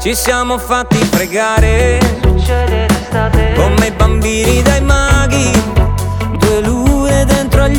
Ci siamo fatti fregare, succede d'estate, come i bambini dai maghi. 2 lune dentro agli